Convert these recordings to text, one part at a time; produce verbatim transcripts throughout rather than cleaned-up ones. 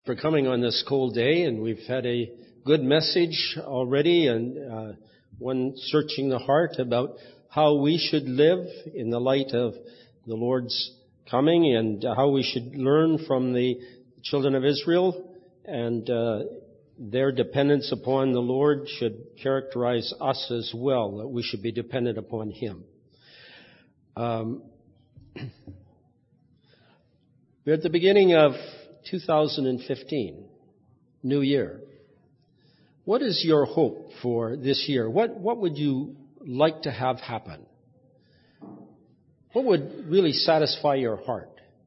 For coming on this cold day, and we've had a good message already, and uh, one searching the heart about how we should live in the light of the Lord's coming, and how we should learn from the children of Israel, and uh, their dependence upon the Lord should characterize us as well, that we should be dependent upon Him. Um, we're at the beginning of two thousand fifteen, new year. What is your hope for this year? What what would you like to have happen? What would really satisfy your heart?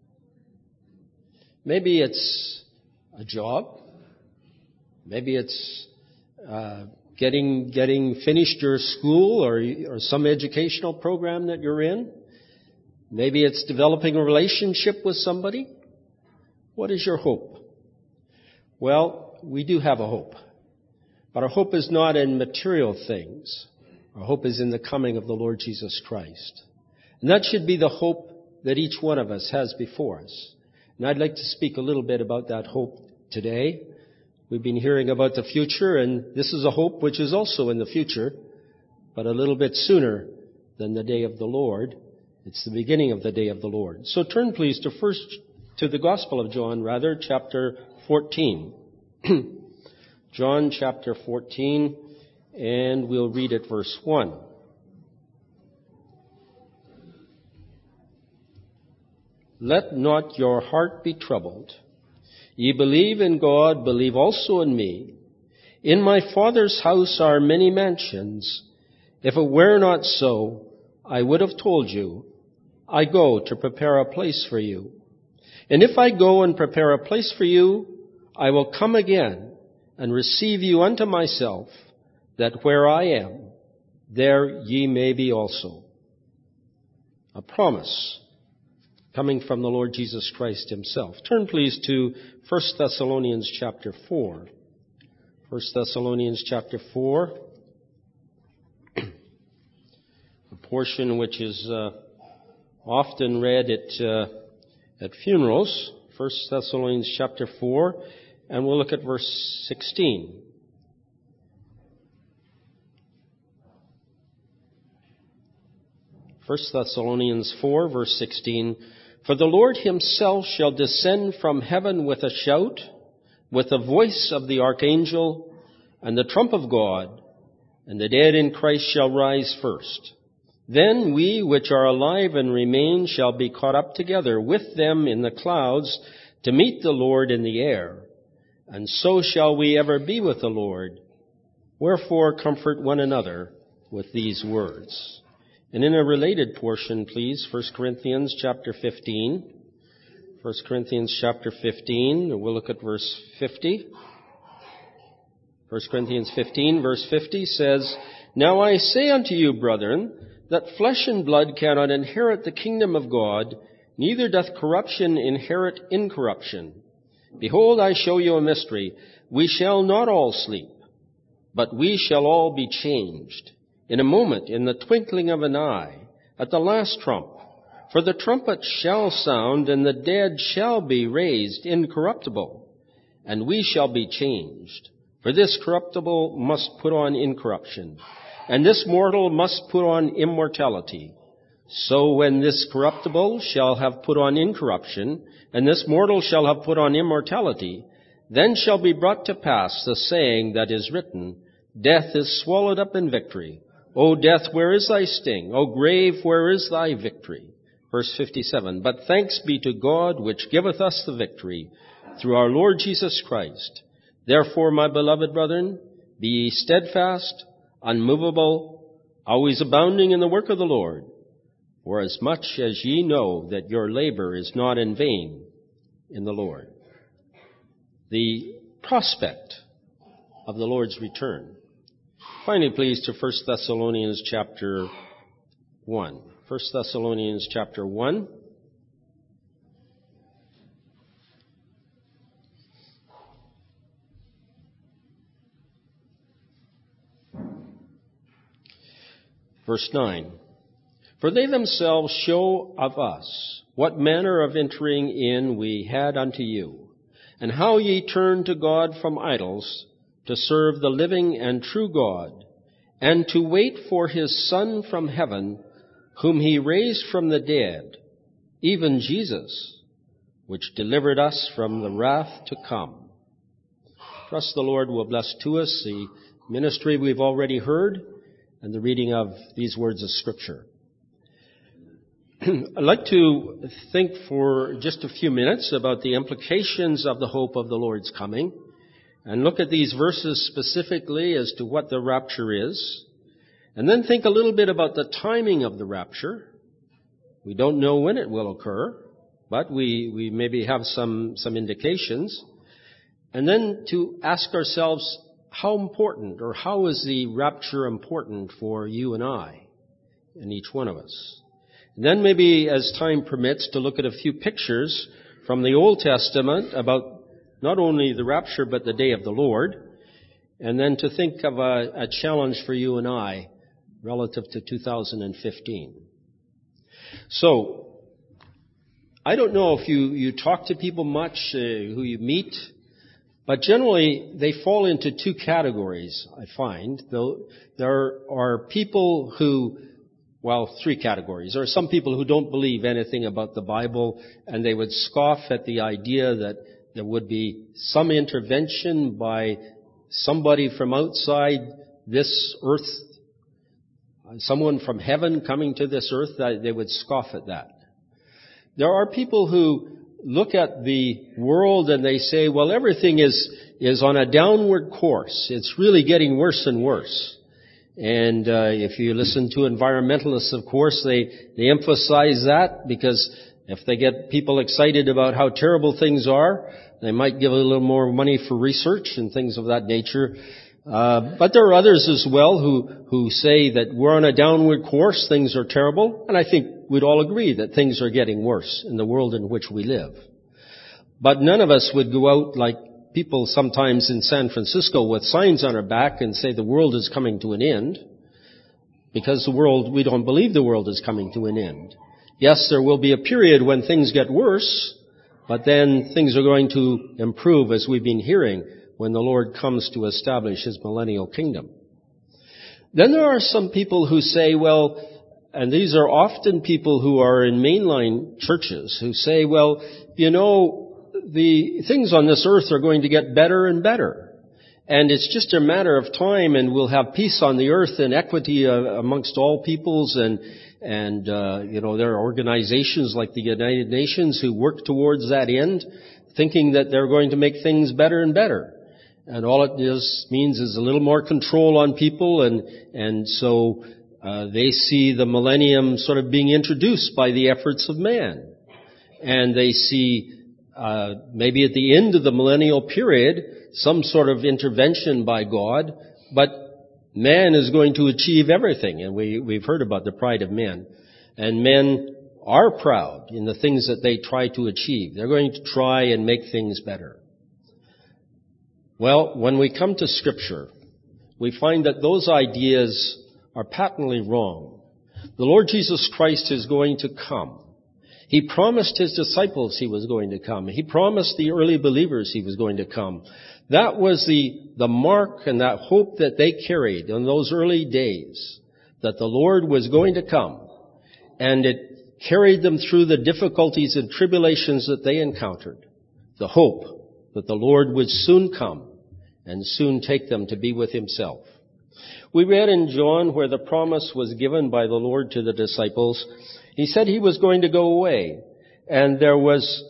Maybe it's a job. Maybe it's uh, getting getting finished your school or or some educational program that you're in. Maybe it's developing a relationship with somebody. What is your hope? Well, we do have a hope. But our hope is not in material things. Our hope is in the coming of the Lord Jesus Christ. And that should be the hope that each one of us has before us. And I'd like to speak a little bit about that hope today. We've been hearing about the future, and this is a hope which is also in the future, but a little bit sooner than the day of the Lord. It's the beginning of the day of the Lord. So turn please to first to the Gospel of John, rather, chapter fourteen. John chapter fourteen, and we'll read at verse one. Let not your heart be troubled. Ye believe in God, believe also in me. In my Father's house are many mansions. If it were not so, I would have told you, I go to prepare a place for you. And if I go and prepare a place for you, I will come again and receive you unto myself, that where I am, there ye may be also. A promise coming from the Lord Jesus Christ Himself. Turn please to First Thessalonians chapter four. First Thessalonians chapter four, a portion which is uh, often read at uh, at funerals. First Thessalonians chapter four, and we'll look at verse sixteen. First Thessalonians four, verse sixteen. For the Lord Himself shall descend from heaven with a shout, with the voice of the archangel, and the trump of God, and the dead in Christ shall rise first. Then we which are alive and remain shall be caught up together with them in the clouds to meet the Lord in the air. And so shall we ever be with the Lord. Wherefore comfort one another with these words. And in a related portion, please, First Corinthians chapter fifteen. First Corinthians chapter fifteen, we'll look at verse fifty. First Corinthians fifteen, verse fifty says, Now I say unto you, brethren, that flesh and blood cannot inherit the kingdom of God, neither doth corruption inherit incorruption. Behold, I show you a mystery. We shall not all sleep, but we shall all be changed. In a moment, in the twinkling of an eye, at the last trump. For the trumpet shall sound, and the dead shall be raised incorruptible, and we shall be changed. For this corruptible must put on incorruption, and this mortal must put on immortality. So when this corruptible shall have put on incorruption, and this mortal shall have put on immortality, then shall be brought to pass the saying that is written, Death is swallowed up in victory. O death, where is thy sting? O grave, where is thy victory? Verse fifty-seven, But thanks be to God, which giveth us the victory, through our Lord Jesus Christ. Therefore, my beloved brethren, be ye steadfast, unmovable, always abounding in the work of the Lord, for as much as ye know that your labor is not in vain in the Lord. The prospect of the Lord's return. Finally, please, to First Thessalonians chapter one. First Thessalonians chapter one. Verse nine. For they themselves show of us what manner of entering in we had unto you, and how ye turned to God from idols to serve the living and true God, and to wait for his Son from heaven, whom he raised from the dead, even Jesus, which delivered us from the wrath to come. Trust the Lord will bless to us the ministry we've already heard and the reading of these words of Scripture. I'd like to think for just a few minutes about the implications of the hope of the Lord's coming and look at these verses specifically as to what the rapture is, and then think a little bit about the timing of the rapture. We don't know when it will occur, but we, we maybe have some, some indications. And then to ask ourselves, how important or how is the rapture important for you and I and each one of us? And then maybe, as time permits, to look at a few pictures from the Old Testament about not only the rapture but the day of the Lord, and then to think of a, a challenge for you and I relative to two thousand fifteen. So, I don't know if you, you talk to people much, uh, who you meet, but generally they fall into two categories, I find. Though there are people who, well, three categories. There are some people who don't believe anything about the Bible, and they would scoff at the idea that there would be some intervention by somebody from outside this earth, someone from heaven coming to this earth. That they would scoff at that. There are people who look at the world and they say, well, everything is, is on a downward course. It's really getting worse and worse. And uh, if you listen to environmentalists, of course, they, they emphasize that, because if they get people excited about how terrible things are, they might give a little more money for research and things of that nature. Uh, but there are others as well who, who say that we're on a downward course, things are terrible, and I think we'd all agree that things are getting worse in the world in which we live. But none of us would go out like people sometimes in San Francisco with signs on our back and say the world is coming to an end, because the world, we don't believe the world is coming to an end. Yes, there will be a period when things get worse, but then things are going to improve, as we've been hearing, when the Lord comes to establish his millennial kingdom. Then there are some people who say, well, and these are often people who are in mainline churches, who say, well, you know, the things on this earth are going to get better and better. And it's just a matter of time, and we'll have peace on the earth and equity uh, amongst all peoples. And, and uh, you know, there are organizations like the United Nations who work towards that end, thinking that they're going to make things better and better. And all it is, means is a little more control on people, and, and so uh, they see the millennium sort of being introduced by the efforts of man. And they see uh, maybe at the end of the millennial period some sort of intervention by God, but man is going to achieve everything. And we, we've heard about the pride of men. And men are proud in the things that they try to achieve. They're going to try and make things better. Well, when we come to Scripture, we find that those ideas are patently wrong. The Lord Jesus Christ is going to come. He promised his disciples he was going to come. He promised the early believers he was going to come. That was the, the mark and that hope that they carried in those early days, that the Lord was going to come. And it carried them through the difficulties and tribulations that they encountered. The hope that the Lord would soon come and soon take them to be with himself. We read in John where the promise was given by the Lord to the disciples. He said he was going to go away, and there was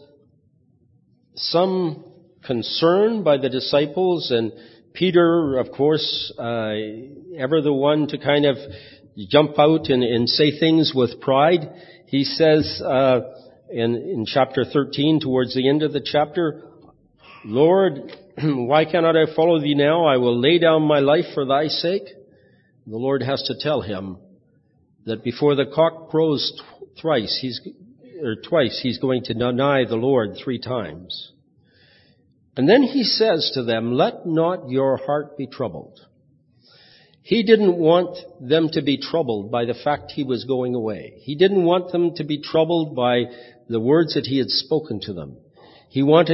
some concern by the disciples, and Peter, of course, uh, ever the one to kind of jump out and, and say things with pride. He says uh, in, in chapter thirteen, towards the end of the chapter, Lord, why cannot I follow thee now? I will lay down my life for thy sake. The Lord has to tell him that before the cock crows thrice, he's, or twice, he's going to deny the Lord three times. And then he says to them, let not your heart be troubled. He didn't want them to be troubled by the fact he was going away. He didn't want them to be troubled by the words that he had spoken to them. He wanted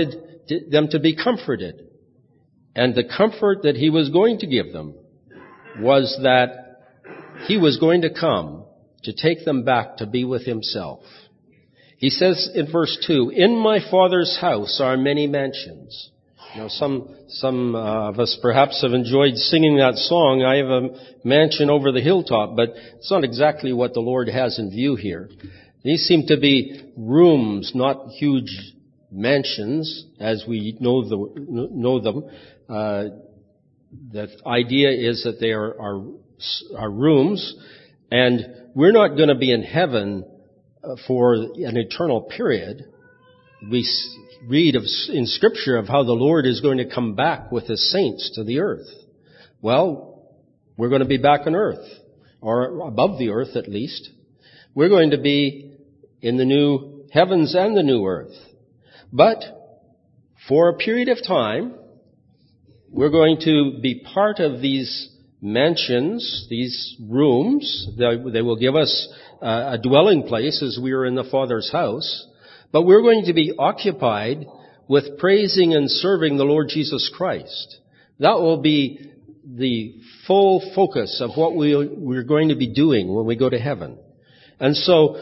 them to be comforted. And the comfort that he was going to give them was that he was going to come to take them back to be with himself. He says in verse two, "In my Father's house are many mansions." You know, some some uh, of us perhaps have enjoyed singing that song, "I have a mansion over the hilltop," but it's not exactly what the Lord has in view here. These seem to be rooms, not huge mansions, as we know the know them. Uh, the idea is that they are, are are rooms, and we're not going to be in heaven for an eternal period. We read of, in Scripture of how the Lord is going to come back with His saints to the earth. Well, we're going to be back on earth, or above the earth at least. We're going to be in the new heavens and the new earth. But for a period of time, we're going to be part of these mansions, these rooms. They, they will give us uh, a dwelling place as we are in the Father's house. But we're going to be occupied with praising and serving the Lord Jesus Christ. That will be the full focus of what we, we're going to be doing when we go to heaven. And so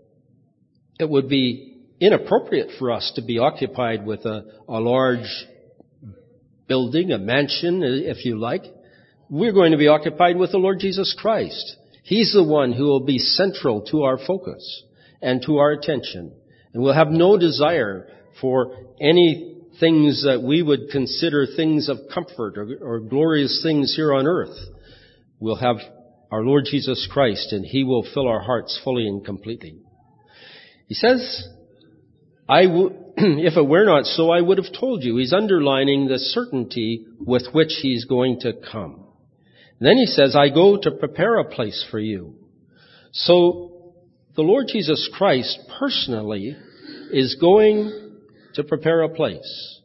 it would be inappropriate for us to be occupied with a, a large building, a mansion, if you like. We're going to be occupied with the Lord Jesus Christ. He's the one who will be central to our focus and to our attention. And we'll have no desire for any things that we would consider things of comfort or, or glorious things here on earth. We'll have our Lord Jesus Christ, and He will fill our hearts fully and completely. He says, I w- if it were not so, I would have told you. He's underlining the certainty with which He's going to come. Then He says, I go to prepare a place for you. So the Lord Jesus Christ personally is going to prepare a place.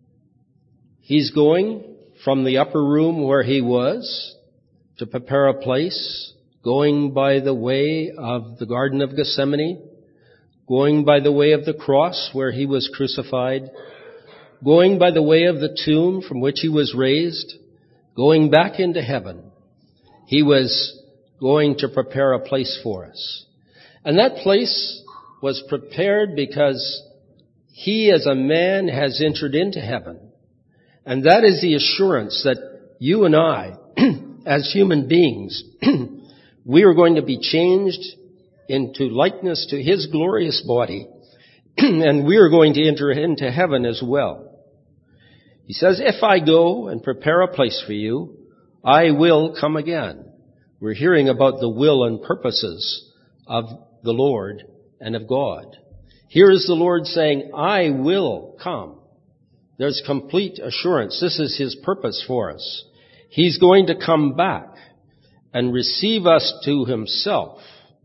He's going from the upper room where He was to prepare a place, going by the way of the Garden of Gethsemane, going by the way of the cross where He was crucified, going by the way of the tomb from which He was raised, going back into heaven. He was going to prepare a place for us. And that place was prepared because He as a man has entered into heaven. And that is the assurance that you and I, as human beings, we are going to be changed into likeness to His glorious body, and we are going to enter into heaven as well. He says, if I go and prepare a place for you, I will come again. We're hearing about the will and purposes of the Lord and of God. Here is the Lord saying, I will come. There's complete assurance. This is His purpose for us. He's going to come back and receive us to Himself.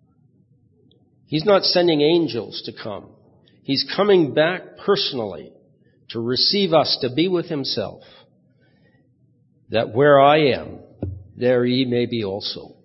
He's not sending angels to come. He's coming back personally to receive us to be with Himself. That where I am, there ye may be also.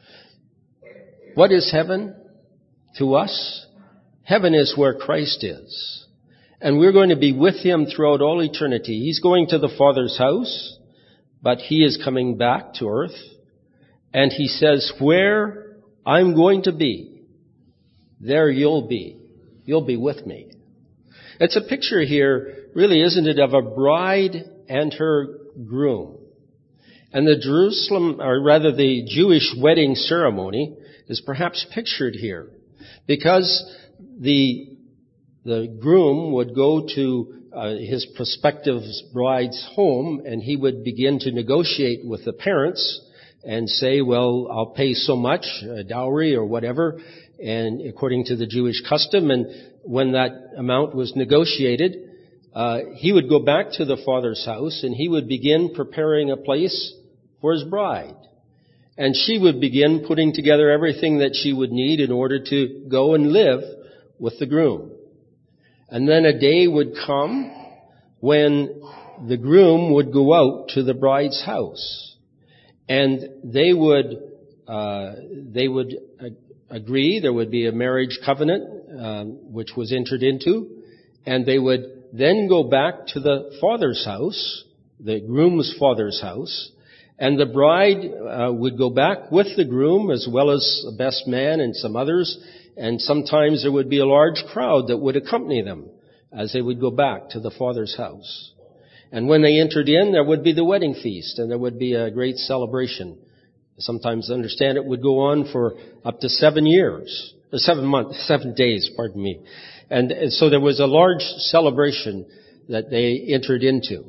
What is heaven to us? Heaven is where Christ is. And we're going to be with Him throughout all eternity. He's going to the Father's house, but He is coming back to earth. And He says, where I'm going to be, there you'll be. You'll be with me. It's a picture here, really, isn't it, of a bride and her groom. And the Jerusalem, or rather the Jewish wedding ceremony is perhaps pictured here. Because the, the groom would go to uh, his prospective bride's home, and he would begin to negotiate with the parents and say, well, I'll pay so much, a dowry or whatever, and according to the Jewish custom. And when that amount was negotiated, uh, he would go back to the father's house and he would begin preparing a place for his bride. And she would begin putting together everything that she would need in order to go and live with the groom. And then a day would come when the groom would go out to the bride's house. And they would, uh, they would uh, agree. There would be a marriage covenant, uh, which was entered into. And they would then go back to the father's house, the groom's father's house, and the bride uh, would go back with the groom as well as the best man and some others, and sometimes there would be a large crowd that would accompany them as they would go back to the father's house. And when they entered in, there would be the wedding feast, and there would be a great celebration. Sometimes, I understand, it would go on for up to seven years, or seven months, seven days, pardon me. And, and so there was a large celebration that they entered into.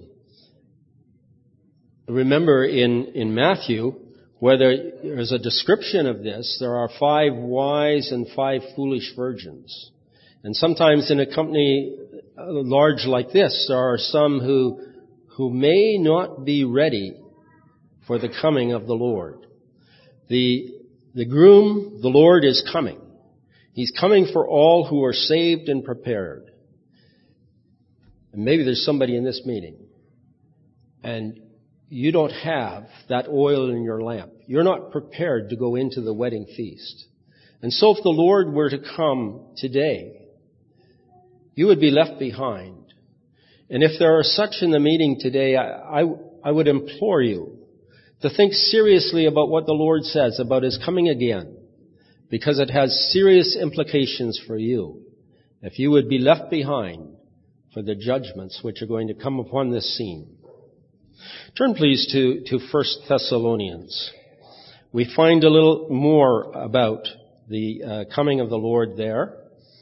Remember in, in Matthew, where there, there's a description of this, there are five wise and five foolish virgins. And sometimes in a company large like this, there are some who, who may not be ready for the coming of the Lord. The, the groom, the Lord, is coming. He's coming for all who are saved and prepared. And maybe there's somebody in this meeting, and you don't have that oil in your lamp. You're not prepared to go into the wedding feast. And so if the Lord were to come today, you would be left behind. And if there are such in the meeting today, I, I, I would implore you to think seriously about what the Lord says about His coming again, because it has serious implications for you if you would be left behind for the judgments which are going to come upon this scene. Turn please to, to First Thessalonians. We find a little more about the uh, coming of the Lord there.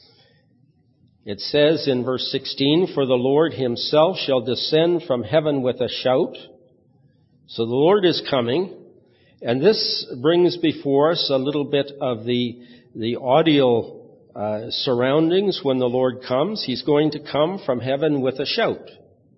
It says in verse sixteen, "For the Lord Himself shall descend from heaven with a shout." So the Lord is coming, and this brings before us a little bit of the, the audio uh, surroundings when the Lord comes. He's going to come from heaven with a shout,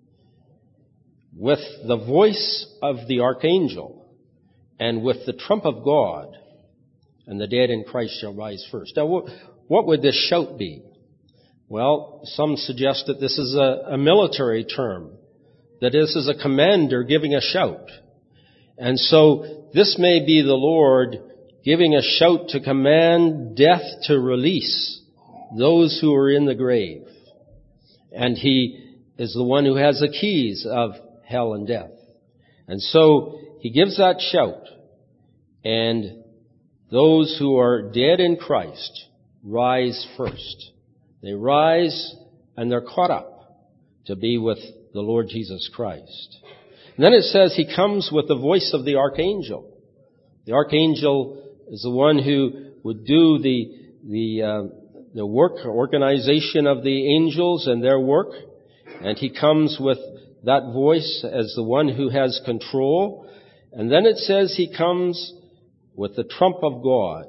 with the voice of the archangel, and with the trump of God, and the dead in Christ shall rise first. Now, what would this shout be? Well, some suggest that this is a, a military term, that this is a commander giving a shout. And so this may be the Lord giving a shout to command death to release those who are in the grave. And He is the one who has the keys of hell and death. And so He gives that shout, and those who are dead in Christ rise first. They rise and they're caught up to be with the Lord Jesus Christ. And then it says He comes with the voice of the archangel. The archangel is the one who would do the the uh, the work, organization of the angels and their work. And He comes with that voice as the one who has control. And then it says He comes with the trump of God.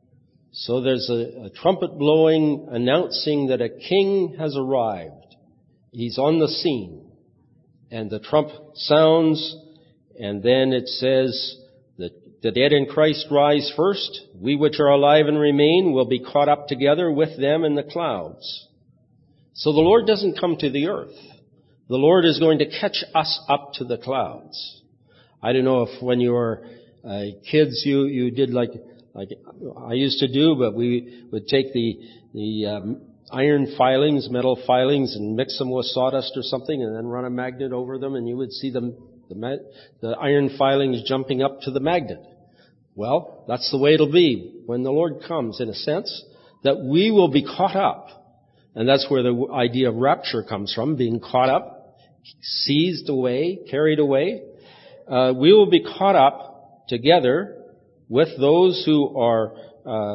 So there's a, a trumpet blowing, announcing that a king has arrived. He's on the scene. And the trump sounds, and then it says that the dead in Christ rise first. We which are alive and remain will be caught up together with them in the clouds. So the Lord doesn't come to the earth. The Lord is going to catch us up to the clouds. I don't know if when you were uh, kids you, you did like like I used to do, but we would take the the um, iron filings, metal filings, and mix them with sawdust or something, and then run a magnet over them, and you would see them, the, ma- the iron filings jumping up to the magnet. Well, that's the way it'll be when the Lord comes, in a sense, that we will be caught up. And that's where the idea of rapture comes from, being caught up, seized away, carried away. Uh, we will be caught up together with those who are uh,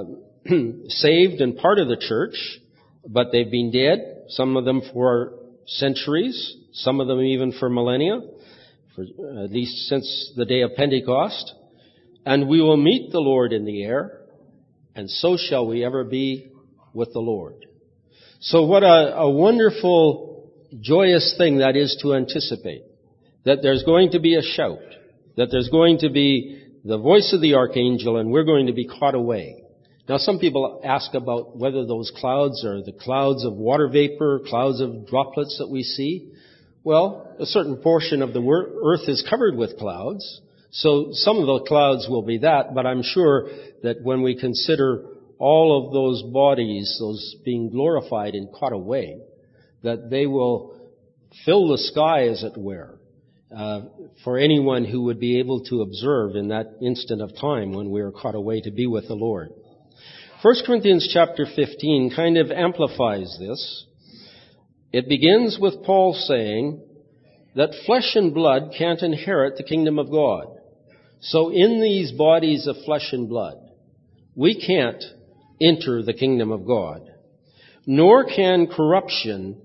saved and part of the church, but they've been dead, some of them for centuries, some of them even for millennia, for at least since the day of Pentecost. And we will meet the Lord in the air, and so shall we ever be with the Lord. So what a, a wonderful, joyous thing that is to anticipate, that there's going to be a shout, that there's going to be the voice of the archangel, and we're going to be caught away. Now, some people ask about whether those clouds are the clouds of water vapor, clouds of droplets that we see. Well, a certain portion of the earth is covered with clouds, so some of the clouds will be that, but I'm sure that when we consider all of those bodies, those being glorified and caught away, that they will fill the sky, as it were, uh, for anyone who would be able to observe in that instant of time when we are caught away to be with the Lord. First Corinthians chapter fifteen kind of amplifies this. It begins with Paul saying that flesh and blood can't inherit the kingdom of God. So in these bodies of flesh and blood, we can't enter the kingdom of God, nor can corruption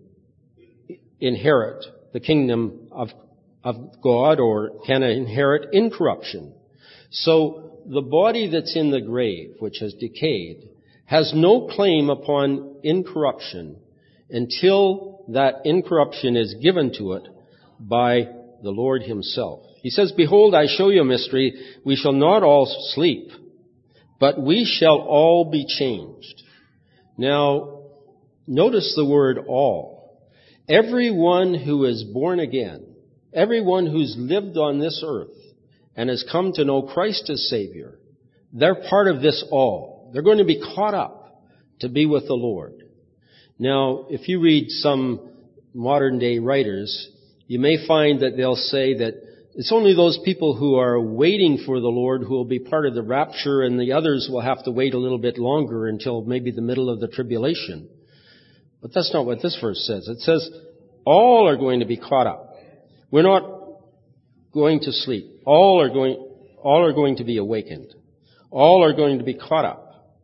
inherit the kingdom of, of God, or can inherit incorruption. So the body that's in the grave, which has decayed, has no claim upon incorruption until that incorruption is given to it by the Lord himself. He says, "Behold, I show you a mystery. We shall not all sleep, but we shall all be changed." Now, notice the word all. Everyone who is born again, everyone who's lived on this earth and has come to know Christ as Savior, they're part of this all. They're going to be caught up to be with the Lord. Now, if you read some modern day writers, you may find that they'll say that it's only those people who are waiting for the Lord who will be part of the rapture, and the others will have to wait a little bit longer until maybe the middle of the tribulation. But that's not what this verse says. It says all are going to be caught up. We're not going to sleep. All are going, all are going to be awakened. All are going to be caught up.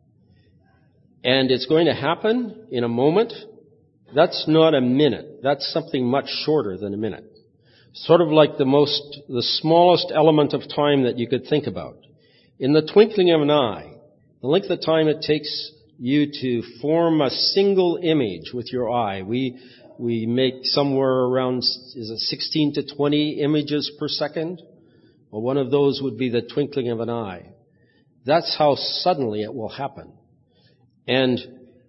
And it's going to happen in a moment. That's not a minute. That's something much shorter than a minute. Sort of like the most, the smallest element of time that you could think about. In the twinkling of an eye, the length of time it takes you to form a single image with your eye. We, we make somewhere around, is it sixteen to twenty images per second? Well, one of those would be the twinkling of an eye. That's how suddenly it will happen. And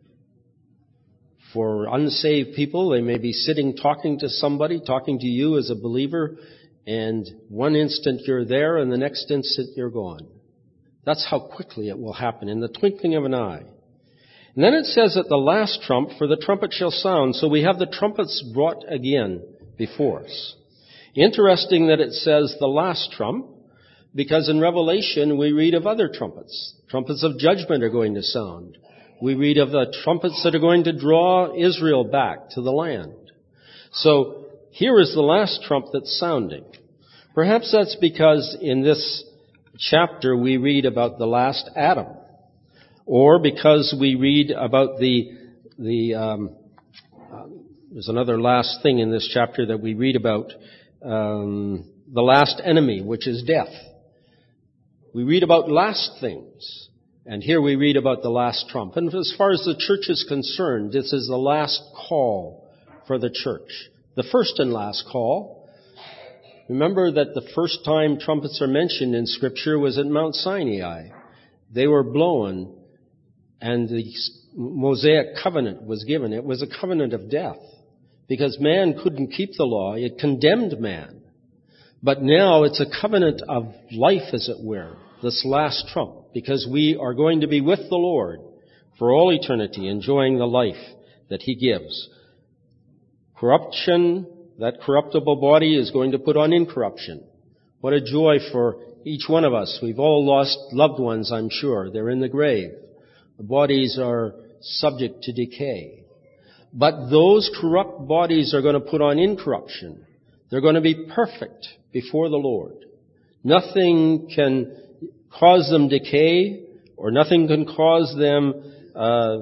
for unsaved people, they may be sitting talking to somebody, talking to you as a believer, and one instant you're there and the next instant you're gone. That's how quickly it will happen, in the twinkling of an eye. And then it says at the last trump, "For the trumpet shall sound." So we have the trumpets brought again before us. Interesting that it says the last trump, because in Revelation we read of other trumpets. Trumpets of judgment are going to sound. We read of the trumpets that are going to draw Israel back to the land. So here is the last trump that's sounding. Perhaps that's because in this chapter we read about the last Adam, or because we read about the the um, uh, there's another last thing in this chapter that we read about, um, the last enemy, which is death. We read about last things. And here we read about the last trump. And as far as the church is concerned, this is the last call for the church. The first and last call. Remember that the first time trumpets are mentioned in Scripture was at Mount Sinai. They were blown, and the Mosaic covenant was given. It was a covenant of death, because man couldn't keep the law. It condemned man. But now it's a covenant of life, as it were, this last trump, because we are going to be with the Lord for all eternity, enjoying the life that He gives. Corruption, that corruptible body is going to put on incorruption. What a joy for each one of us. We've all lost loved ones, I'm sure. They're in the grave. The bodies are subject to decay. But those corrupt bodies are going to put on incorruption. They're going to be perfect before the Lord. Nothing can cause them decay, or nothing can cause them uh,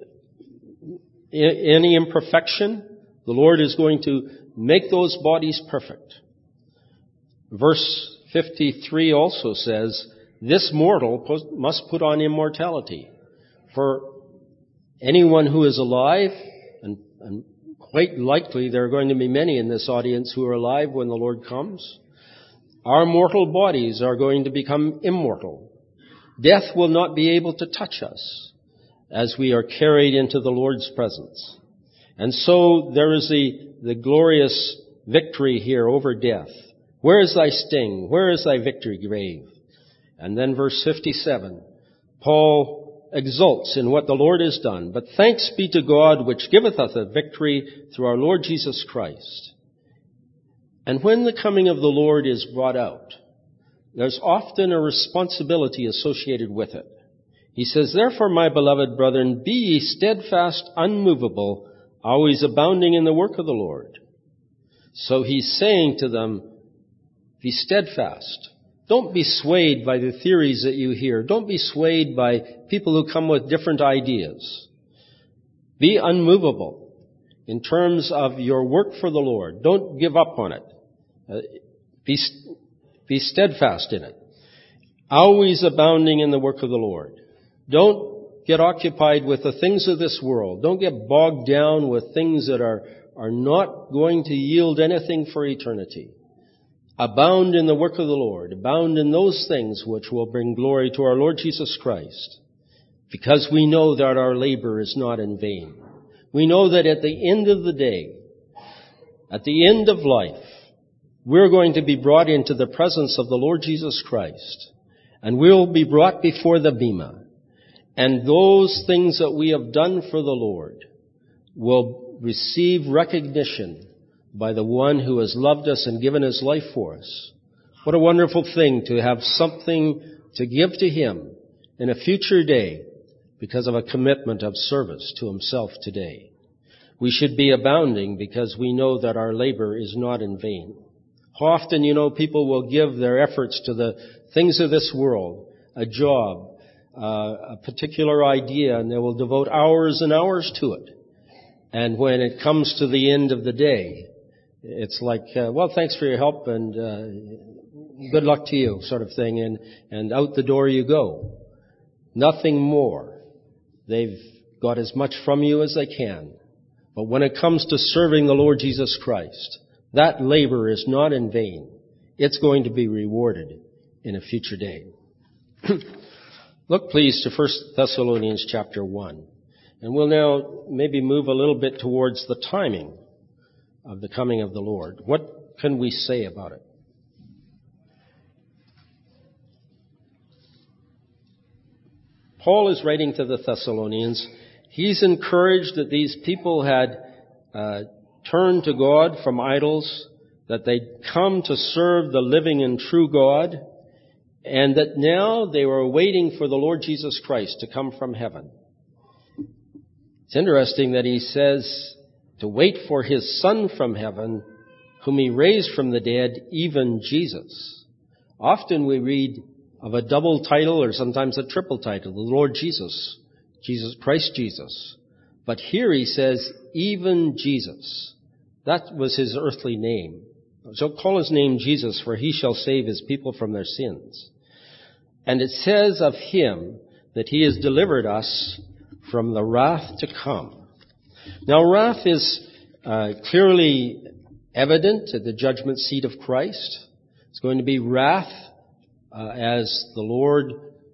any imperfection. The Lord is going to make those bodies perfect. Verse fifty-three also says, "This mortal must put on immortality." For anyone who is alive, and, and quite likely there are going to be many in this audience who are alive when the Lord comes, our mortal bodies are going to become immortal. Death will not be able to touch us as we are carried into the Lord's presence. And so there is the, the glorious victory here over death. Where is thy sting? Where is thy victory grave? And then verse fifty-seven, Paul exults in what the Lord has done. But thanks be to God which giveth us a victory through our Lord Jesus Christ. And when the coming of the Lord is brought out, there's often a responsibility associated with it. He says, therefore, my beloved brethren, be ye steadfast, unmovable, always abounding in the work of the Lord. So he's saying to them, be steadfast. Don't be swayed by the theories that you hear. Don't be swayed by people who come with different ideas. Be unmovable in terms of your work for the Lord. Don't give up on it. Uh, be, be steadfast in it. Always abounding in the work of the Lord. Don't get occupied with the things of this world. Don't get bogged down with things that are, are not going to yield anything for eternity. Abound in the work of the Lord. Abound in those things which will bring glory to our Lord Jesus Christ. Because we know that our labor is not in vain. We know that at the end of the day, at the end of life, we're going to be brought into the presence of the Lord Jesus Christ. And we'll be brought before the Bema. And those things that we have done for the Lord will receive recognition by the one who has loved us and given his life for us. What a wonderful thing to have something to give to him in a future day because of a commitment of service to himself today. We should be abounding because we know that our labor is not in vain. How often, you know, people will give their efforts to the things of this world, a job, Uh, a particular idea, and they will devote hours and hours to it. And when it comes to the end of the day, it's like, uh, well, thanks for your help and uh, good luck to you, sort of thing, and, and out the door you go. Nothing more. They've got as much from you as they can. But when it comes to serving the Lord Jesus Christ, that labor is not in vain. It's going to be rewarded in a future day. Look, please, to First Thessalonians chapter one. And we'll now maybe move a little bit towards the timing of the coming of the Lord. What can we say about it? Paul is writing to the Thessalonians. He's encouraged that these people had uh, turned to God from idols, that they'd come to serve the living and true God, and that now they were waiting for the Lord Jesus Christ to come from heaven. It's interesting that he says to wait for his Son from heaven, whom he raised from the dead, even Jesus. Often we read of a double title or sometimes a triple title, the Lord Jesus, Jesus, Christ Jesus. But here he says, even Jesus. That was his earthly name. So call his name Jesus, for he shall save his people from their sins. And it says of him that he has delivered us from the wrath to come. Now, wrath is uh, clearly evident at the judgment seat of Christ. It's going to be wrath uh, as the Lord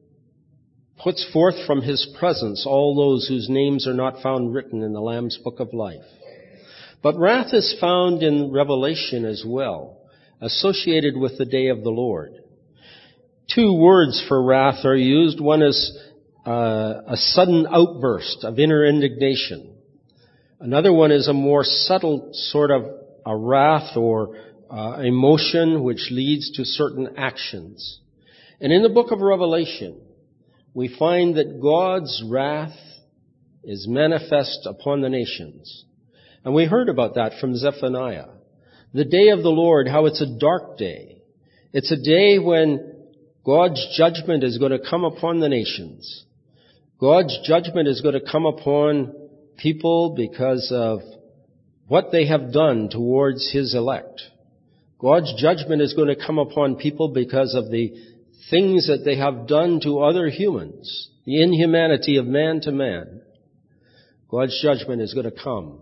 puts forth from his presence all those whose names are not found written in the Lamb's book of life. But wrath is found in Revelation as well, associated with the day of the Lord. Two words for wrath are used. One is uh, a sudden outburst of inner indignation. Another one is a more subtle sort of a wrath or uh, emotion which leads to certain actions. And in the book of Revelation, we find that God's wrath is manifest upon the nations. And we heard about that from Zephaniah. The day of the Lord, how it's a dark day. It's a day when God's judgment is going to come upon the nations. God's judgment is going to come upon people because of what they have done towards his elect. God's judgment is going to come upon people because of the things that they have done to other humans, the inhumanity of man to man. God's judgment is going to come.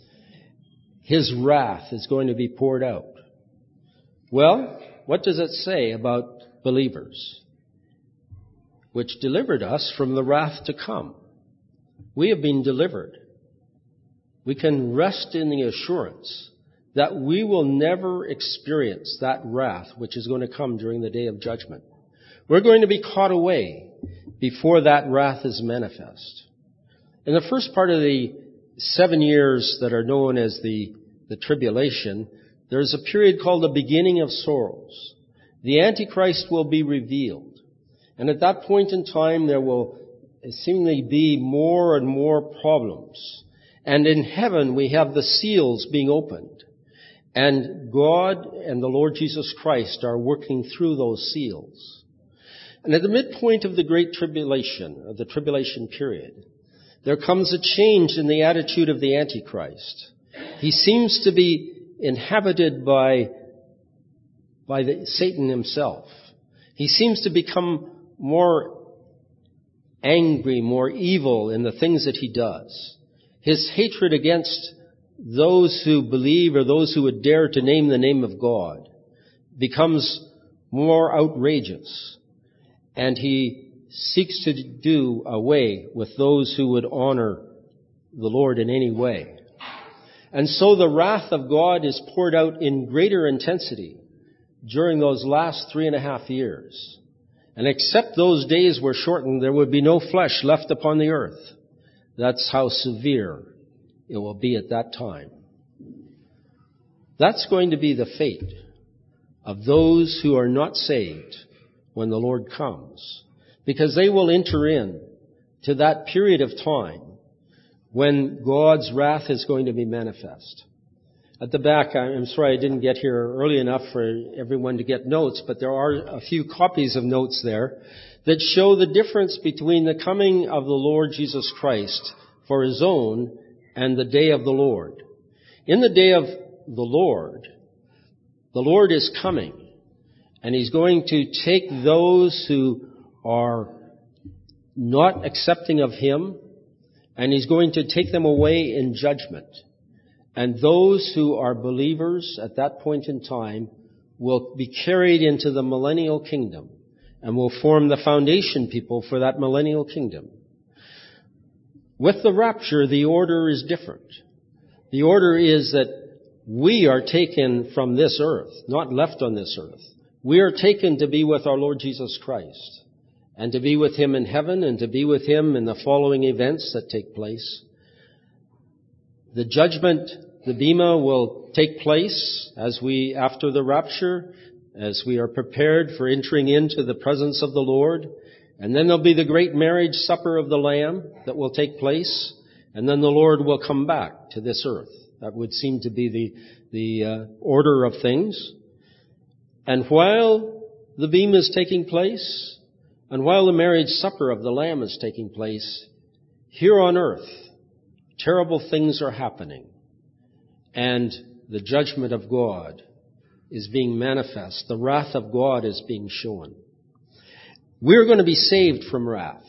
His wrath is going to be poured out. Well, what does it say about believers, which delivered us from the wrath to come? We have been delivered. We can rest in the assurance that we will never experience that wrath which is going to come during the day of judgment. We're going to be caught away before that wrath is manifest. In the first part of the seven years that are known as the, the tribulation, There's a period called the beginning of sorrows. The Antichrist will be revealed. And at that point in time, there will seemingly be more and more problems. And in heaven, we have the seals being opened. And God and the Lord Jesus Christ are working through those seals. And at the midpoint of the Great Tribulation, of the tribulation period, there comes a change in the attitude of the Antichrist. He seems to be inhabited by, by the, Satan himself. He seems to become more angry, more evil in the things that he does. His hatred against those who believe or those who would dare to name the name of God becomes more outrageous. And he seeks to do away with those who would honor the Lord in any way. And so the wrath of God is poured out in greater intensity during those last three and a half years. And except those days were shortened, there would be no flesh left upon the earth. That's how severe it will be at that time. That's going to be the fate of those who are not saved when the Lord comes. Because they will enter in to that period of time when God's wrath is going to be manifest. At the back, I'm sorry I didn't get here early enough for everyone to get notes, but there are a few copies of notes there that show the difference between the coming of the Lord Jesus Christ for his own and the day of the Lord. In the day of the Lord, the Lord is coming, and he's going to take those who are not accepting of him, and he's going to take them away in judgment. And those who are believers at that point in time will be carried into the millennial kingdom and will form the foundation people for that millennial kingdom. With the rapture, the order is different. The order is that we are taken from this earth, not left on this earth. We are taken to be with our Lord Jesus Christ, and to be with him in heaven, and to be with him in the following events that take place. The judgment, the Bema, will take place as we, after the rapture, as we are prepared for entering into the presence of the Lord. And then there'll be the great marriage supper of the Lamb that will take place. And then the Lord will come back to this earth. That would seem to be the, the uh, order of things. And while the Bema is taking place, and while the marriage supper of the Lamb is taking place, here on earth, terrible things are happening. And the judgment of God is being manifest. The wrath of God is being shown. We're going to be saved from wrath.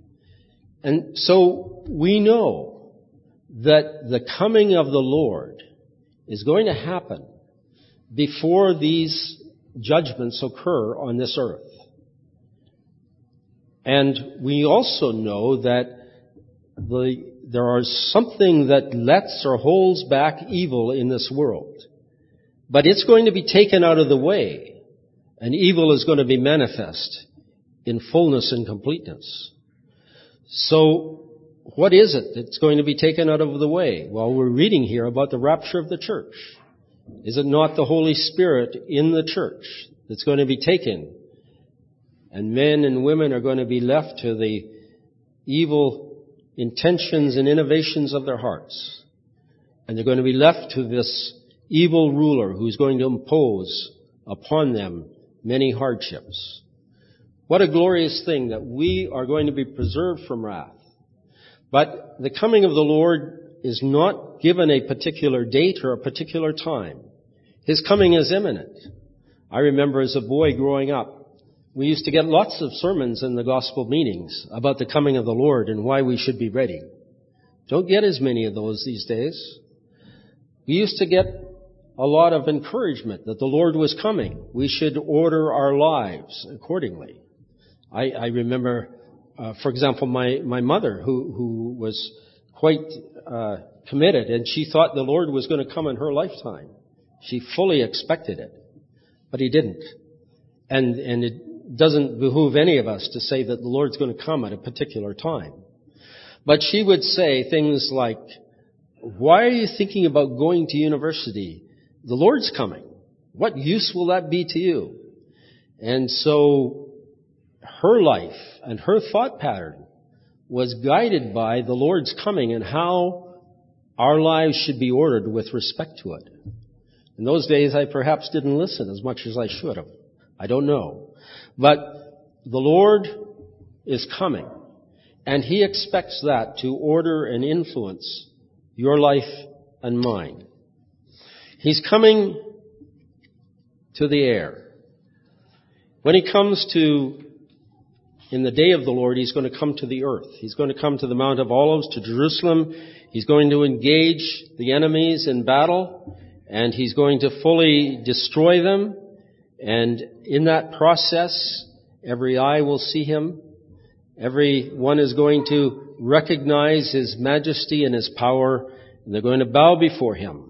And so we know that the coming of the Lord is going to happen before these judgments occur on this earth. And we also know that the, there is something that lets or holds back evil in this world. But it's going to be taken out of the way, and evil is going to be manifest in fullness and completeness. So, what is it that's going to be taken out of the way? Well, we're reading here about the rapture of the church. Is it not the Holy Spirit in the church that's going to be taken? And men and women are going to be left to the evil intentions and innovations of their hearts. And they're going to be left to this evil ruler who's going to impose upon them many hardships. What a glorious thing that we are going to be preserved from wrath. But the coming of the Lord is not given a particular date or a particular time. His coming is imminent. I remember as a boy growing up, we used to get lots of sermons in the gospel meetings about the coming of the Lord and why we should be ready. Don't get as many of those these days. We used to get a lot of encouragement that the Lord was coming. We should order our lives accordingly. I, I remember, uh, for example, my, my mother who, who was quite uh, committed, and she thought the Lord was going to come in her lifetime. She fully expected it, but he didn't. And, and it doesn't behoove any of us to say that the Lord's going to come at a particular time. But she would say things like, why are you thinking about going to university? the Lord's coming. What use will that be to you? And so her life and her thought pattern was guided by the Lord's coming and how our lives should be ordered with respect to it. In those days, I perhaps didn't listen as much as I should have. I don't know. But the Lord is coming, and He expects that to order and influence your life and mine. He's coming to the air. When He comes to, in the day of the Lord, He's going to come to the earth. He's going to come to the Mount of Olives, to Jerusalem. He's going to engage the enemies in battle, and He's going to fully destroy them. And in that process, every eye will see Him. Everyone is going to recognize His majesty and His power, and they're going to bow before Him.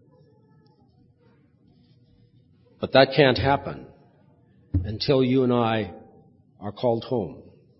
But that can't happen until you and I are called home.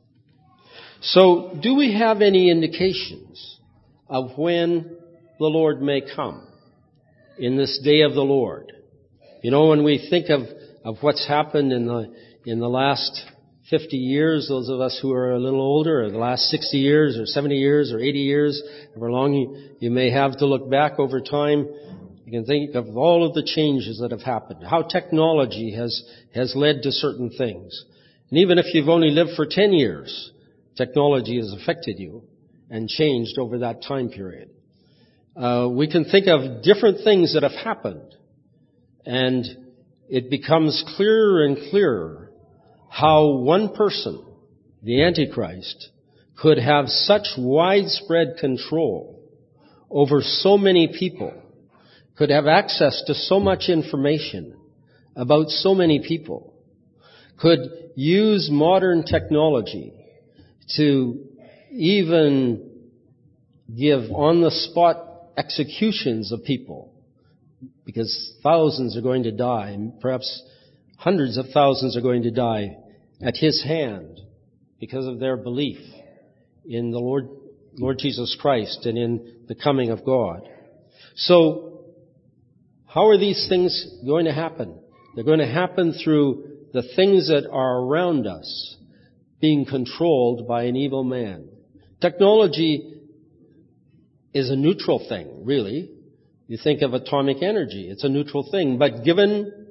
So, do we have any indications of when the Lord may come in this day of the Lord? You know, when we think of, of what's happened in the in the last fifty years, those of us who are a little older, or the last sixty years, or seventy years, or eighty years, however long you, you may have to look back over time, you can think of all of the changes that have happened, how technology has, has led to certain things. And even if you've only lived for ten years, technology has affected you and changed over that time period. Uh, we can think of different things that have happened, and it becomes clearer and clearer how one person, the Antichrist, could have such widespread control over so many people, could have access to so much information about so many people, could use modern technology to even give on-the-spot executions of people, because thousands are going to die, and perhaps hundreds of thousands are going to die at His hand because of their belief in the Lord, Lord Jesus Christ and in the coming of God. So, how are these things going to happen? They're going to happen through the things that are around us being controlled by an evil man. Technology is a neutral thing, really. You think of atomic energy, it's a neutral thing. But given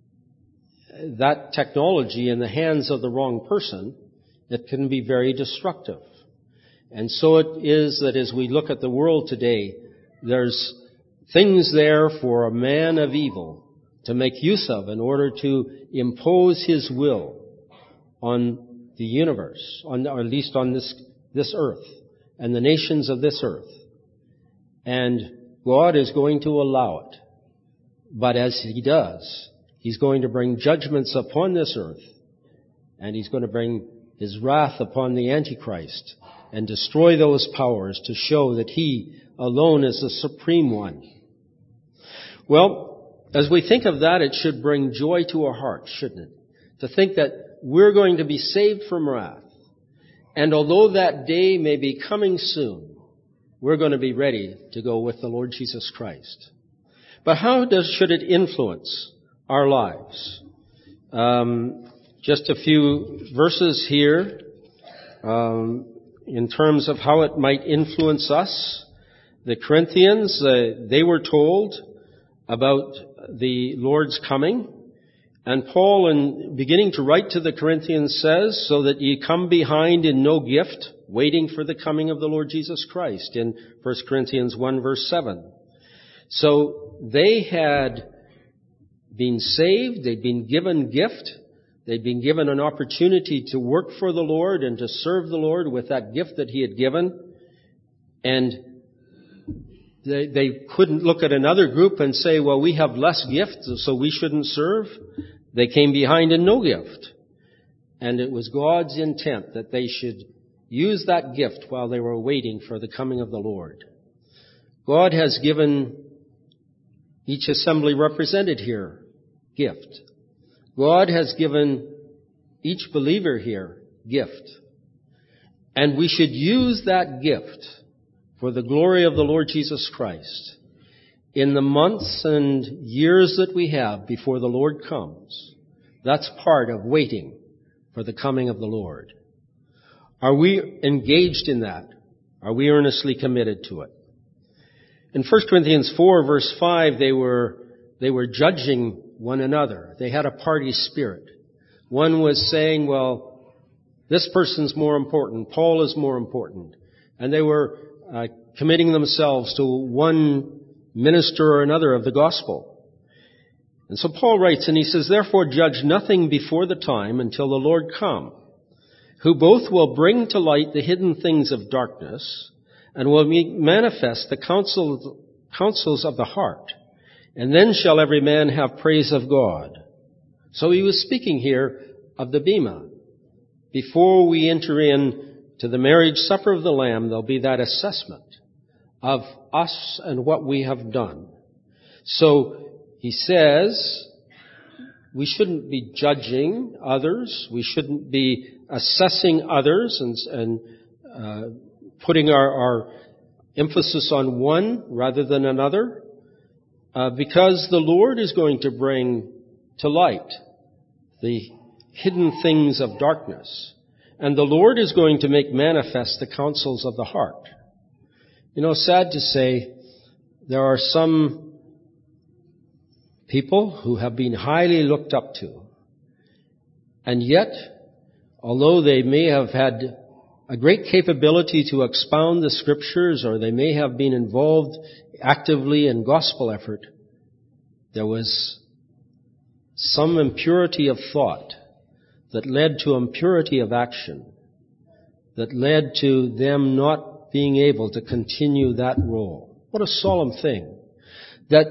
that technology in the hands of the wrong person, it can be very destructive. And so it is that as we look at the world today, there's things there for a man of evil to make use of in order to impose his will on the universe, on, or at least on this, this earth, and the nations of this earth. And God is going to allow it. But as He does, He's going to bring judgments upon this earth, and He's going to bring His wrath upon the Antichrist and destroy those powers to show that He alone is the supreme one. Well, as we think of that, it should bring joy to our hearts, shouldn't it? To think that we're going to be saved from wrath. And although that day may be coming soon, we're going to be ready to go with the Lord Jesus Christ. But how does should it influence our lives? Um, just a few verses here um, in terms of how it might influence us. The Corinthians, uh, they were told about the Lord's coming. And Paul, in beginning to write to the Corinthians, says, so that ye come behind in no gift, waiting for the coming of the Lord Jesus Christ, in First Corinthians one, verse seven. So they had been saved, they'd been given gift, they'd been given an opportunity to work for the Lord and to serve the Lord with that gift that He had given. And They, they couldn't look at another group and say, well, we have less gift, so we shouldn't serve. They came behind in no gift. And it was God's intent that they should use that gift while they were waiting for the coming of the Lord. God has given each assembly represented here gift. God has given each believer here gift. And we should use that gift for the glory of the Lord Jesus Christ. in the months and years that we have before the Lord comes, that's part of waiting for the coming of the Lord. Are we engaged in that? Are we earnestly committed to it? In First Corinthians four, verse five, they were, they were judging one another. They had a party spirit. One was saying, well, this person's more important. Paul is more important. And they were uh, committing themselves to one minister or another of the gospel. And so Paul writes, and he says, therefore judge nothing before the time until the Lord come, who both will bring to light the hidden things of darkness and will make manifest the counsel, counsels of the heart. And then shall every man have praise of God. So he was speaking here of the Bema. Before we enter in to the marriage supper of the Lamb, there'll be that assessment of us and what we have done. So he says we shouldn't be judging others. We shouldn't be assessing others and, and uh, putting our, our emphasis on one rather than another, uh, because the Lord is going to bring to light the hidden things of darkness, and the Lord is going to make manifest the counsels of the heart. You know, sad to say, there are some people who have been highly looked up to, and yet, although they may have had a great capability to expound the Scriptures, or they may have been involved actively in gospel effort, there was some impurity of thought that led to impurity of action, that led to them not being able to continue that role. What a solemn thing. That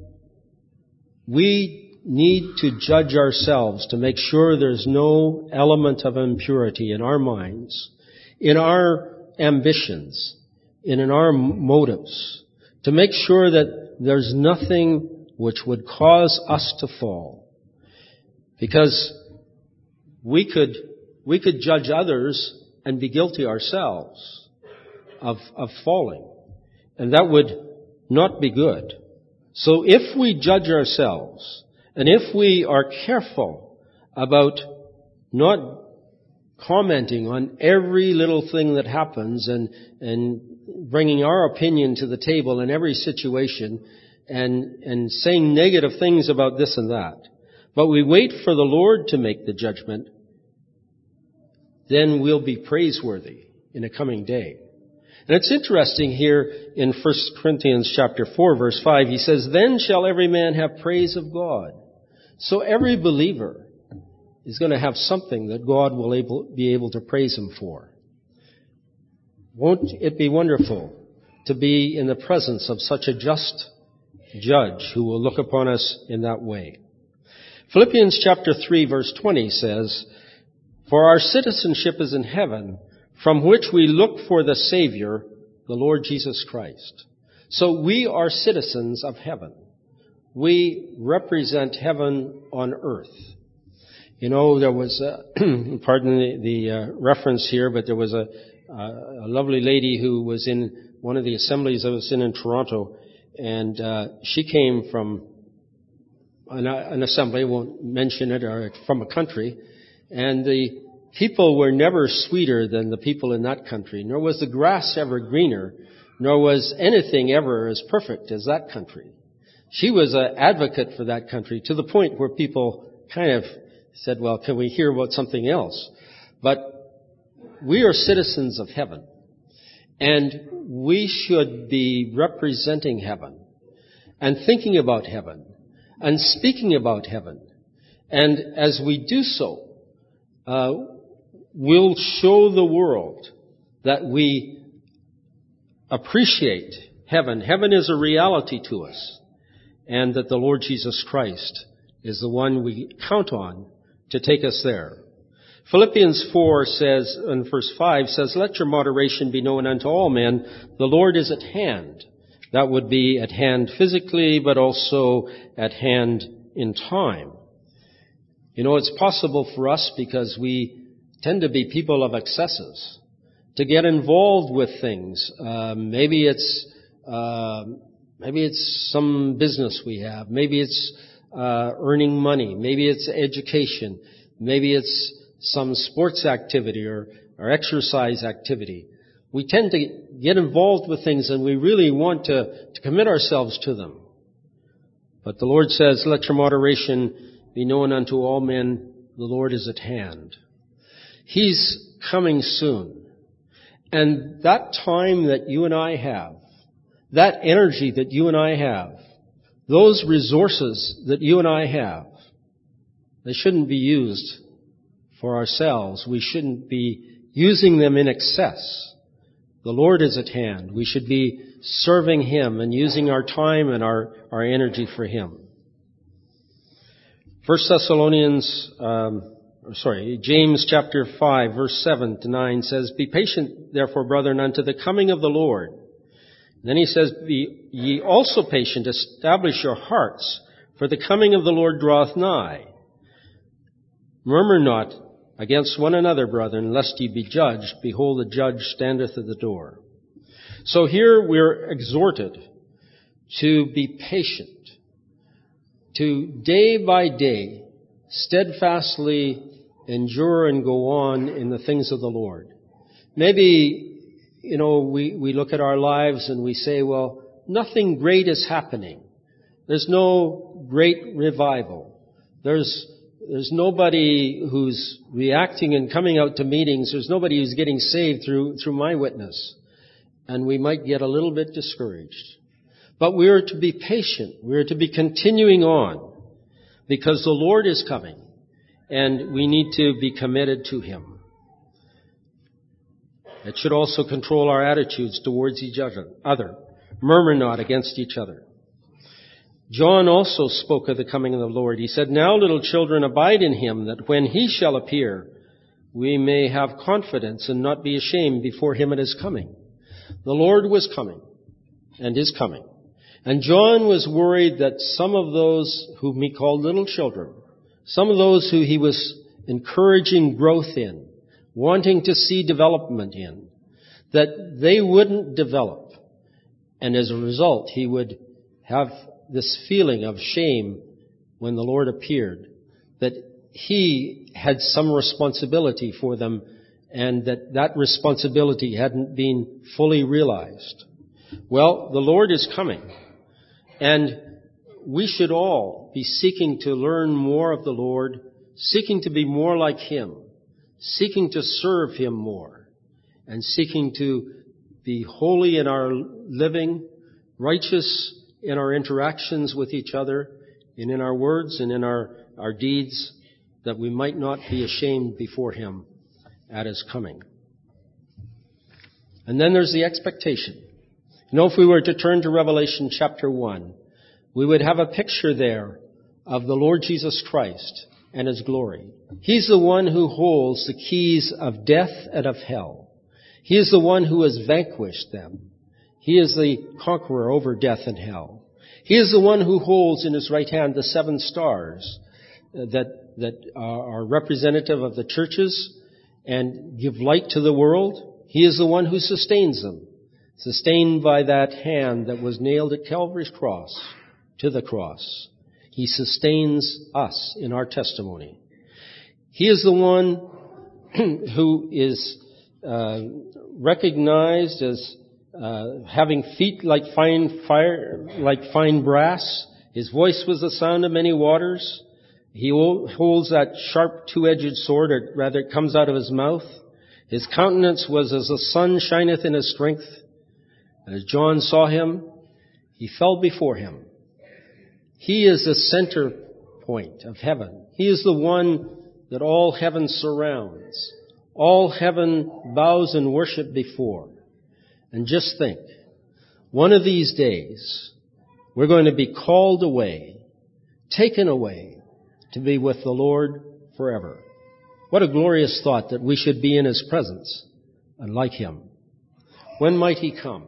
we need to judge ourselves to make sure there's no element of impurity in our minds, in our ambitions, and in our motives, to make sure that there's nothing which would cause us to fall. Because we could, we could judge others and be guilty ourselves of, of falling. And that would not be good. So if we judge ourselves, and if we are careful about not commenting on every little thing that happens and, and bringing our opinion to the table in every situation and, and saying negative things about this and that, but we wait for the Lord to make the judgment, then we'll be praiseworthy in a coming day. And it's interesting here in First Corinthians chapter four, verse five, he says, then shall every man have praise of God. So every believer is going to have something that God will able, be able to praise him for. Won't it be wonderful to be in the presence of such a just judge who will look upon us in that way? Philippians chapter three, verse twenty says, for our citizenship is in heaven, from which we look for the Savior, the Lord Jesus Christ. So we are citizens of heaven. We represent heaven on earth. You know, there was, a, pardon the, the uh, reference here, but there was a, a lovely lady who was in one of the assemblies I was in in Toronto, and uh, she came from an, an assembly, I won't mention it, or from a country, and the people were never sweeter than the people in that country, nor was the grass ever greener, nor was anything ever as perfect as that country. She was an advocate for that country to the point where people kind of said, well, can we hear about something else? But we are citizens of heaven, and we should be representing heaven and thinking about heaven and speaking about heaven. And as we do so, uh, we'll show the world that we appreciate heaven. Heaven is a reality to us, and that the Lord Jesus Christ is the one we count on to take us there. Philippians four says, in verse five says, let your moderation be known unto all men. The Lord is at hand. That would be at hand physically, but also at hand in time. You know, it's possible for us, because we tend to be people of excesses, to get involved with things. Uh, maybe it's uh, Maybe it's some business we have. Maybe it's uh, earning money. Maybe it's education. Maybe it's some sports activity or, or exercise activity. We tend to get involved with things and we really want to, to commit ourselves to them. But the Lord says, let your moderation be known unto all men. The Lord is at hand. He's coming soon. And that time that you and I have, that energy that you and I have, those resources that you and I have, they shouldn't be used for ourselves. We shouldn't be using them in excess. The Lord is at hand. We should be serving Him and using our time and our, our energy for Him. First Thessalonians, um, sorry, James chapter five, verse seven to nine says, be patient, therefore, brethren, unto the coming of the Lord. And then he says, be ye also patient, establish your hearts, for the coming of the Lord draweth nigh. Murmur not against one another, brethren, lest ye be judged. Behold, the judge standeth at the door. So here we're exhorted to be patient, to day by day steadfastly endure and go on in the things of the Lord. Maybe, you know, we, we look at our lives and we say, well, nothing great is happening. There's no great revival. There's There's nobody who's reacting and coming out to meetings. There's nobody who's getting saved through, through my witness. And we might get a little bit discouraged. But we are to be patient. We are to be continuing on because the Lord is coming and we need to be committed to Him. It should also control our attitudes towards each other. Murmur not against each other. John also spoke of the coming of the Lord. He said, now, little children, abide in Him, that when He shall appear, we may have confidence and not be ashamed before Him at His coming. The Lord was coming and is coming. And John was worried that some of those whom he called little children, some of those who he was encouraging growth in, wanting to see development in, that they wouldn't develop. And as a result, he would have this feeling of shame when the Lord appeared, that He had some responsibility for them and that that responsibility hadn't been fully realized. Well, the Lord is coming, and we should all be seeking to learn more of the Lord, seeking to be more like Him, seeking to serve Him more, and seeking to be holy in our living, righteous in our interactions with each other, and in our words and in our, our deeds, that we might not be ashamed before Him at His coming. And then there's the expectation. You know, if we were to turn to Revelation chapter one, we would have a picture there of the Lord Jesus Christ and His glory. He's the one who holds the keys of death and of hell. He is the one who has vanquished them. He is the conqueror over death and hell. He is the one who holds in His right hand the seven stars that, that are representative of the churches and give light to the world. He is the one who sustains them, sustained by that hand that was nailed at Calvary's cross to the cross. He sustains us in our testimony. He is the one who is uh, recognized as uh, having feet like fine fire, like fine brass. His voice was the sound of many waters. He holds that sharp two-edged sword, or rather it comes out of His mouth. His countenance was as the sun shineth in His strength. As John saw Him, he fell before Him. He is the center point of heaven. He is the one that all heaven surrounds. All heaven bows in worship before. And just think, one of these days, we're going to be called away, taken away, to be with the Lord forever. What a glorious thought that we should be in His presence and like Him. When might He come?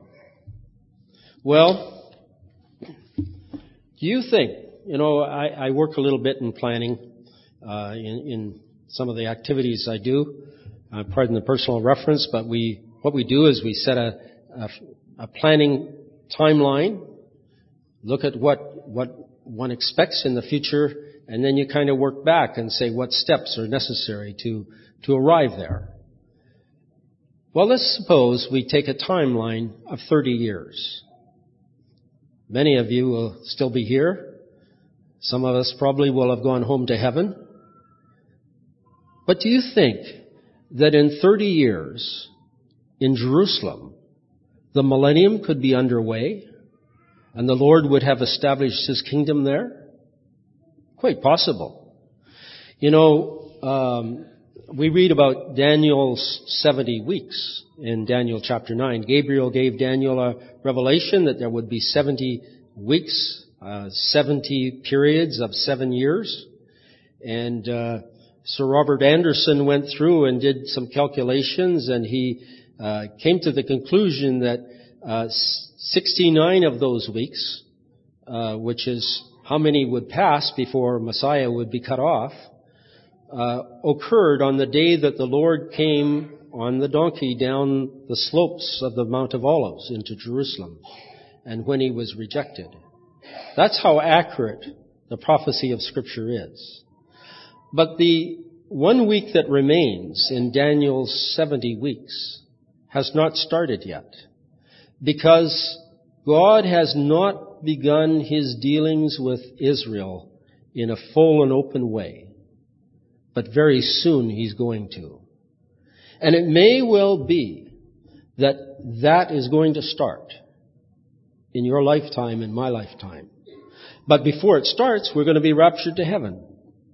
Well, do you think, you know, I, I work a little bit in planning, uh, in, in some of the activities I do. Uh, pardon the personal reference, but we, what we do is we set a, a, a planning timeline, look at what, what one expects in the future, and then you kind of work back and say what steps are necessary to, to arrive there. Well, let's suppose we take a timeline of thirty years. Many of you will still be here. Some of us probably will have gone home to heaven. But do you think that in thirty years in Jerusalem, the millennium could be underway and the Lord would have established His kingdom there? Quite possible. You know, um, we read about Daniel's seventy weeks in Daniel chapter nine. Gabriel gave Daniel a revelation that there would be seventy weeks, uh, seventy periods of seven years. And uh, Sir Robert Anderson went through and did some calculations, and he uh, came to the conclusion that uh, sixty-nine of those weeks, uh, which is how many would pass before Messiah would be cut off, uh, occurred on the day that the Lord came on the donkey down the slopes of the Mount of Olives into Jerusalem, and when He was rejected. That's how accurate the prophecy of Scripture is. But the one week that remains in Daniel's seventy weeks has not started yet, because God has not begun His dealings with Israel in a full and open way. But very soon He's going to. And it may well be that that is going to start in your lifetime, in my lifetime. But before it starts, we're going to be raptured to heaven.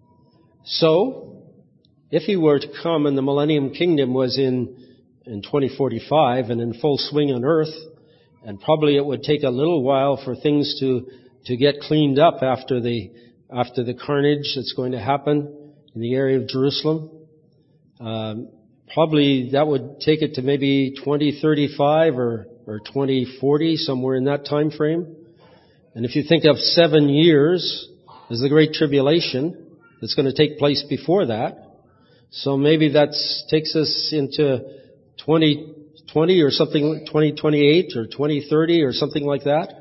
So, if He were to come and the millennium kingdom was in, in twenty forty-five and in full swing on earth, and probably it would take a little while for things to, to get cleaned up after the, after the carnage that's going to happen in the area of Jerusalem. Um, probably that would take it to maybe twenty thirty-five or, or twenty forty, somewhere in that time frame. And if you think of seven years as the Great Tribulation that's going to take place before that, so maybe that takes us into twenty twenty or something, twenty twenty-eight or twenty thirty or something like that.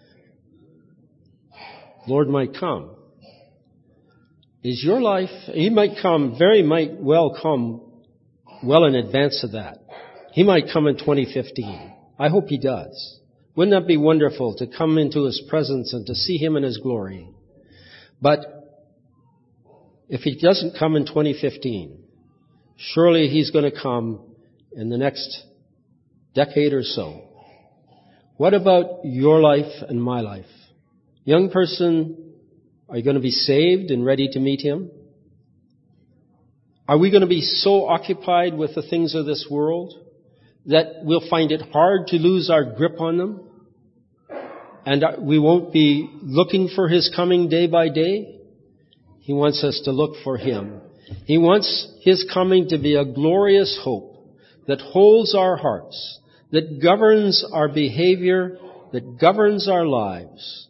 Lord might come. Is your life, He might come, very might well come well in advance of that. He might come in twenty fifteen. I hope He does. Wouldn't that be wonderful to come into His presence and to see Him in His glory? But if He doesn't come in twenty fifteen, surely He's going to come in the next decade or so. What about your life and my life? Young person, are you going to be saved and ready to meet Him? Are we going to be so occupied with the things of this world that we'll find it hard to lose our grip on them? And we won't be looking for His coming day by day? He wants us to look for Him. He wants His coming to be a glorious hope that holds our hearts, that governs our behavior, that governs our lives.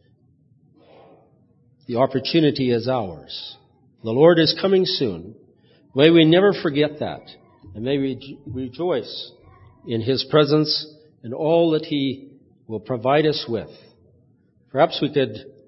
The opportunity is ours. The Lord is coming soon. May we never forget that, and may we rejoice in His presence and all that He will provide us with. Perhaps we could